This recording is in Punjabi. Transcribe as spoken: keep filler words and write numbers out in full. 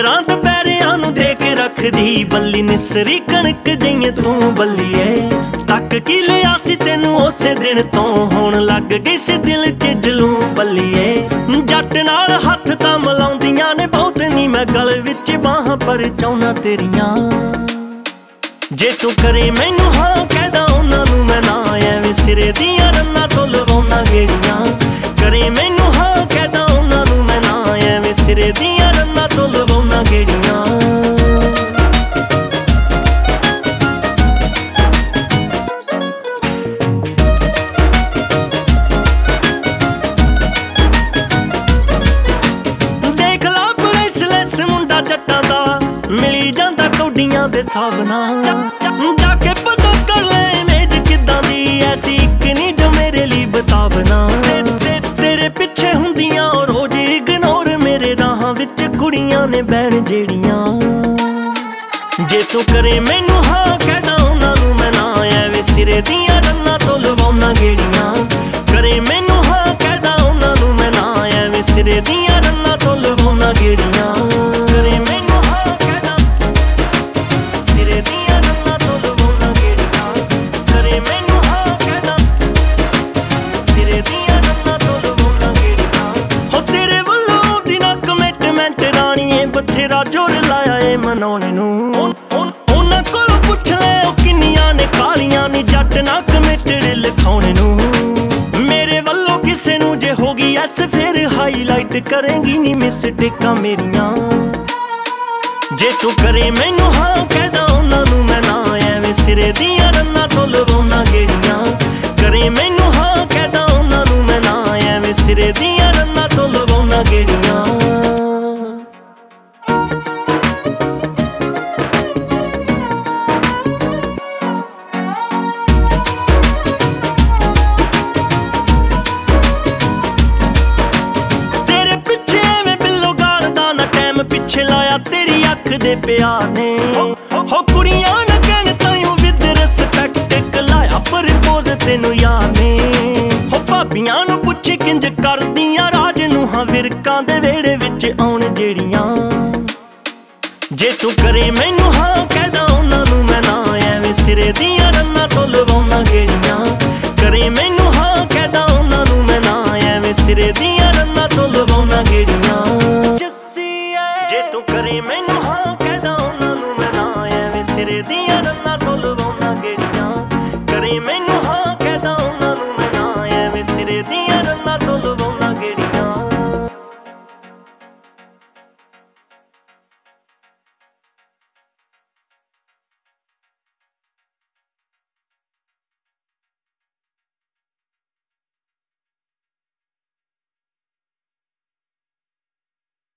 ਨਜ਼ਰਾਂ ਦੁਪਹਿਰਿਆਂ ਨੂੰ ਦੇ ਕੇ ਰੱਖਦੀ ਬੱਲੀ ਨਿਸਰੀ ਕਣਕ ਜਈਏ ਤੂੰ ਬੱਲੀਏ। ਤੱਕ ਕੀ ਲਿਆ ਸੀ ਤੈਨੂੰ ਉਸੇ ਦਿਨ ਤੋਂ ਹੁਣ ਲੱਗ ਗਈ ਸੀ ਦਿਲ 'ਚ ਜਲੂੰ ਬੱਲੀਏ। ਜੱਟ ਨਾਲ ਹੱਥ ਤਾਂ ਮਿਲਾਉਂਦੀਆਂ ਨੇ ਬਹੁਤ ਨੀ ਮੈਂ ਗਲ ਵਿੱਚ ਬਾਹਾਂ ਪਰ ਚਾਹੁੰਨਾ ਤੇਰੀਆਂ। ਜੇ ਤੂੰ ਕਰੇ ਮੈਨੂੰ ਹਾਂ ਕਹਿਦਾ ਉਹਨਾਂ ਨੂੰ ਮੈਂ ਨਾ ਐਵੇਂ ਸਿਰੇ ਦੀਆਂ ਰੰਨਾਂ ਤੋਂ ਲਵਾਉਣਾ ਗੇੜੀਆਂ। ਕਰੇ ਮੈਨੂੰ ਹਾਂ ਕਹਿਦਾ ਉਹਨਾਂ ਨੂੰ ਮੈਂ ਨਾ ਐਵੇਂ ਸਿਰੇ ਦੀਆਂ ਰੰਨਾਂ ਤੋਂ ਲਵਾਉਣਾ ਗੇੜੀਆਂ। ਦੇਖ ਲਾ ਬਰੇਸਲੈਸ ਮੁੰਡਾ ਜੱਟਾਂ ਦਾ ਮਿਲੀ ਜਾਂਦਾ ਕੌਡੀਆਂ ਦੇ ਹਿਸਾਬ ਨਾਲ। ਜਾ ਕੇ ਪਤਾ ਕਰ ਲੈ ਮੇਜ ਕਿੱਦਾਂ ਦੀ ਐਸੀ ਇੱਕ ਨੀ ਜੋ ਮੇਰੇ ਲਈ ਬਤਾਵਨਾ। ਤੇਰੇ ਪਿੱਛੇ ਹੁੰਦੀਆਂ ਔਰ ਰੋਜ਼ ਇਗਨੋਰ ਮੇਰੇ ਰਾਹਾਂ ਵਿੱਚ ਕੁੜੀਆਂ ਨੇ ਬਹਿਣ ਜਿਹੜੀਆਂ। ਜੇ ਤੂੰ ਕਰੇ ਮੈਨੂੰ ਹਾਂ ਕਹਿਦਾ ਉਹਨਾਂ ਨੂੰ ਮੈਂ ਨਾ ਐਵੇਂ ਸਿਰੇ ਦੀਆਂ ਰੰਨਾਂ ਤੋਂ ਲਵਾਉਣਾ ਗੇੜੀਆਂ। ਕਰੇ ਮੈਨੂੰ ਹਾਂ ਕਹਿਦਾ ਉਹਨਾਂ ਨੂੰ ਮੈਂ ਨਾ ਐਵੇਂ ਸਿਰੇ ਦੀਆਂ ਰੰਨਾਂ ਤੋਂ ਲਵਾਉਣਾ ਗੇੜੀਆਂ। ਕਰੇ ਮੈਨੂੰ ਹਾਂ ਕਹਿਦਾ ਸਿਰੇ ਦੀਆਂ ਰੰਨਾਂ ਤੋਂ ਲਵਾਉਣਾ ਗੇੜੀਆਂ। ਕਰੇ ਮੈਨੂੰ ਹਾਂ ਕਹਿਦਾ ਸਿਰੇ ਦੀਆਂ ਰੰਨਾਂ ਤੋਂ ਲਵਾਉਣਾ ਗੇੜੀਆਂ। ਹੋ ਤੇਰੇ ਵੱਲੋਂ ਦੀ ਨਾ ਕਮਿਟਮੈਂਟ ਰਾਣੀਏ ਬਥੇਰਾ ਜ਼ੋਰ ਲਾਇਆ ਏ ਮਨਾਉਣੇ ਨੂੰ। ਉਹਨਾਂ ਕੋਲੋਂ ਪੁੱਛ ਲੈ ਉਹ ਕਿੰਨੀਆਂ ਨੇ ਕਾਲੀਆਂ ਨੀ ਜੱਟ ਨਾ ਕਮਿਟਡ ਲਿਖਾਉਣੇ ਨੂੰ। ਮੇਰੇ ਵੱਲੋਂ ਕਿਸੇ ਨੂੰ ਜੇ ਹੋ ਗਈ ਐਸ ਫਿਰ ਹਾਈਲਾਈਟ ਕਰੇਂਗੀ ਨੀ ਮਿਸਟੇਕਾਂ ਮੇਰੀਆਂ। ਜੇ ਤੂੰ ਕਰੇ ਮੈਨੂੰ ਹਾਂ ਕਹਿਦਾ ਉਹਨਾਂ ਨੂੰ ਮੈਂ ਨਾ ਐਵੇਂ ਸਿਰੇ ਦੀਆਂ ਰੰਨਾਂ ਤੋਂ ਲਵਾਉਣਾ ਗੇੜੀਆਂ। ਕਰੇ ਮੈਨੂੰ ਹਾਂ ਕਹਿਦਾ ਉਹਨਾਂ ਨੂੰ ਮੈਂ ਨਾ ਐਵੇਂ ਸਿਰੇ ਦੀਆਂ ਰੰਨਾਂ ਤੋਂ ਲਵਾਉਣਾ ਗੇੜੀਆਂ। ਪਿੱਛੇ ਲਾਇਆ ਤੇਰੀ ਅੱਖ ਦੇ ਪਿਆਰ ਨੇ ਹੋ ਕੁੜੀਆਂ ਨਾ ਕਹਿਣ ਤਾਈਓ ਵਿਦ ਰਿਸਪੈਕਟ ਕਲਾਇਆ ਪ੍ਰਪੋਜ਼ ਤੈਨੂੰ ਯਾਰ ਨੇ। ਹੋ ਭਾਬੀਆਂ ਨੂੰ ਪੁੱਛ ਕਿੰਜ ਕਰਦੀਆਂ ਰਾਜ ਨੂੰ ਹਾਂ ਵਿਰਕਾਂ ਦੇ ਵਿਹੜੇ ਵਿੱਚ ਆਉਣ ਜਿਹੜੀਆਂ। ਜੇ ਤੂੰ ਕਰੇ ਮੈਨੂੰ ਹਾਂ ਕਹਿਦਾ ਉਹਨਾਂ ਨੂੰ ਮੈਂ ਨਾ ਐਵੇਂ ਸਿਰੇ ਦੀਆਂ ਰੰਨਾਂ ਤੋਂ ਲਵਾਉਣਾ ਗੇੜੀਆਂ। ਕਰੇ ਮੈਨੂੰ ਹਾਂ ਕਹਿਦਾ ਉਹਨਾਂ ਨੂੰ ਮੈਂ ਨਾ ਐਵੇਂ ਸਿਰੇ ਦੀਆਂ ਰੰਨਾਂ ਤੋਂ ਲਵਾਉਣਾ ਗੇੜੀਆਂ। ਜੇ ਤੂੰ ਕਰੇ ਮੈਨੂੰ ਹਾਂ ਕਹਿਦਾ ਉਹਨਾਂ ਨੂੰ ਮੈਂ ਨਾ ਐਵੇਂ ਸਿਰੇ ਦੀਆਂ